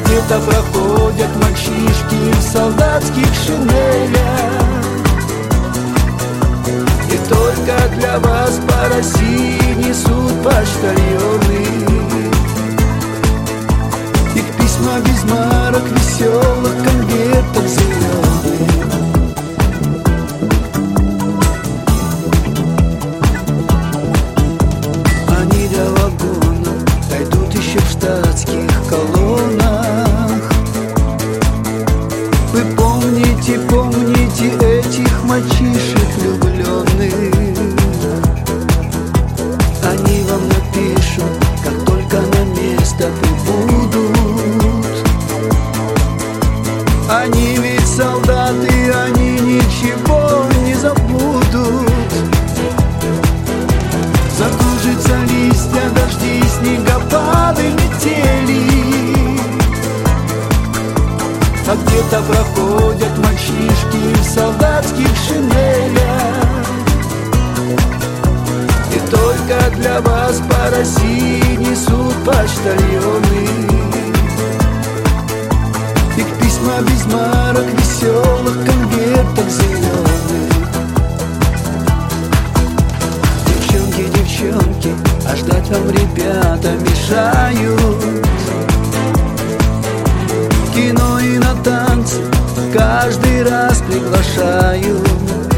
где-то проходят мальчишки в солдатских шинелях. И только для вас по России несут почтальоны их письма без марок, веселых конвертах зеленых. Они до вагона дойдут еще в штатских колоннах. Вы помните, помните этих мальчишек влюбленных. Они вам напишут, как только на место прибудут. Они ведь солдаты, они ничего не забудут. Закружатся листья, дожди, снегопады, метели. А где-то проходят мальчишки в солдатских шинелях. И только для вас по России несут почтальоны их письма без марок, веселых конвертах зеленых. Девчонки, девчонки, а ждать вам ребята мешают. Кино и на танцы каждый раз приглашают.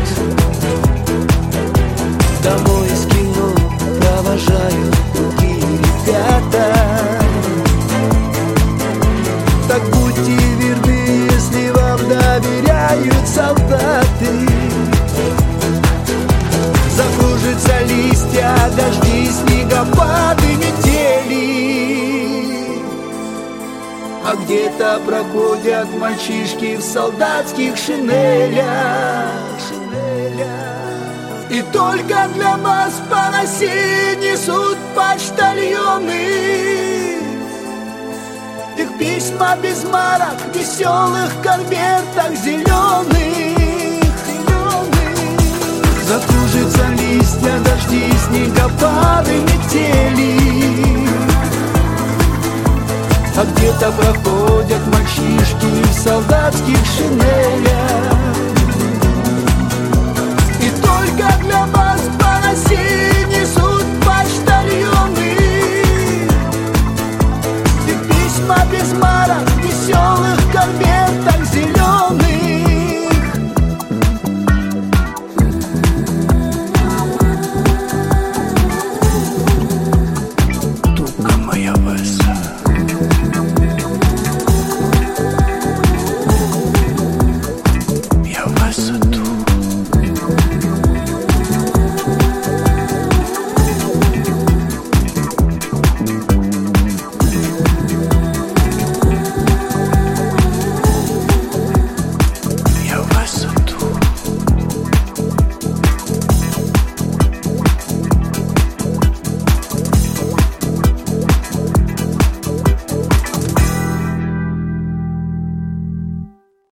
Домой из кино провожают другие ребята. Так будьте верны, если вам доверяют солдаты. Закружатся листья, дожди, снегопады, метели. А где-то проходят мальчишки в солдатских шинелях. И только для вас по России несут почтальоны их письма без марок, веселых конвертах зеленых. Закружатся листья, дожди, снегопады, метели. А где-то проходят мальчишки в солдатских шинелях.